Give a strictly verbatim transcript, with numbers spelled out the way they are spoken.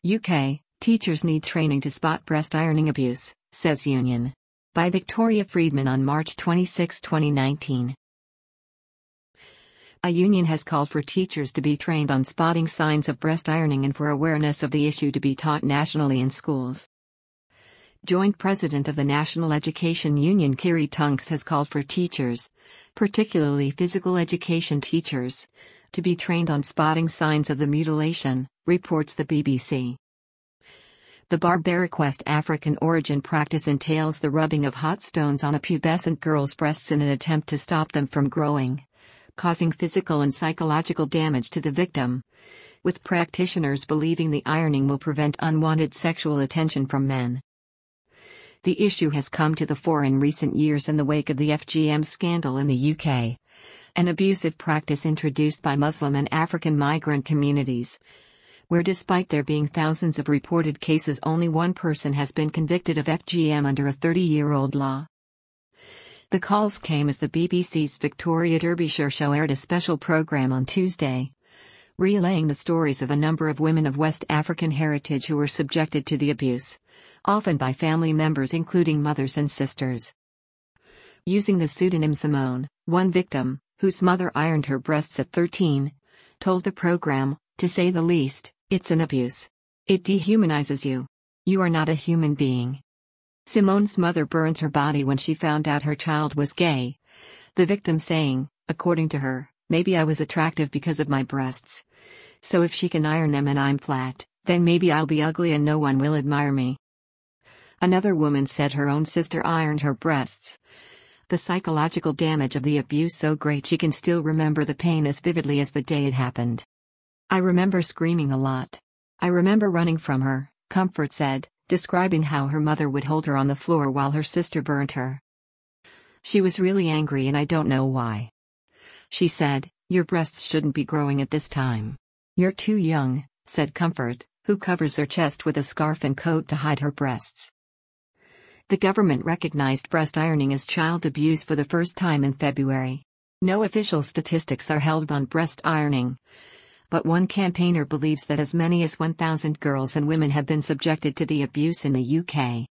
U K, teachers need training to spot breast ironing abuse, says union. By Victoria Friedman on March twenty-sixth, twenty nineteen. A union has called for teachers to be trained on spotting signs of breast ironing and for awareness of the issue to be taught nationally in schools. Joint President of the National Education Union Kiri Tunks has called for teachers, particularly physical education teachers, to be trained on spotting signs of the mutilation, reports the B B C. The barbaric West African origin practice entails the rubbing of hot stones on a pubescent girl's breasts in an attempt to stop them from growing, causing physical and psychological damage to the victim, with practitioners believing the ironing will prevent unwanted sexual attention from men. The issue has come to the fore in recent years in the wake of the F G M scandal in the U K, an abusive practice introduced by Muslim and African migrant communities, where despite there being thousands of reported cases only one person has been convicted of F G M under a thirty-year-old law. The calls came as the B B C's Victoria Derbyshire show aired a special programme on Tuesday, relaying the stories of a number of women of West African heritage who were subjected to the abuse, often by family members including mothers and sisters. Using the pseudonym Simone, one victim, whose mother ironed her breasts at thirteen, told the program, "To say the least, it's an abuse. It dehumanizes you. You are not a human being." Simone's mother burned her body when she found out her child was gay, the victim saying, according to her, "Maybe I was attractive because of my breasts. So if she can iron them and I'm flat, then maybe I'll be ugly and no one will admire me." Another woman said her own sister ironed her breasts. The psychological damage of the abuse so great she can still remember the pain as vividly as the day it happened. "I remember screaming a lot. I remember running from her," Comfort said, describing how her mother would hold her on the floor while her sister burnt her. "She was really angry and I don't know why. She said, 'Your breasts shouldn't be growing at this time. You're too young,'" said Comfort, who covers her chest with a scarf and coat to hide her breasts. The government recognized breast ironing as child abuse for the first time in February. No official statistics are held on breast ironing, but one campaigner believes that as many as one thousand girls and women have been subjected to the abuse in the U K.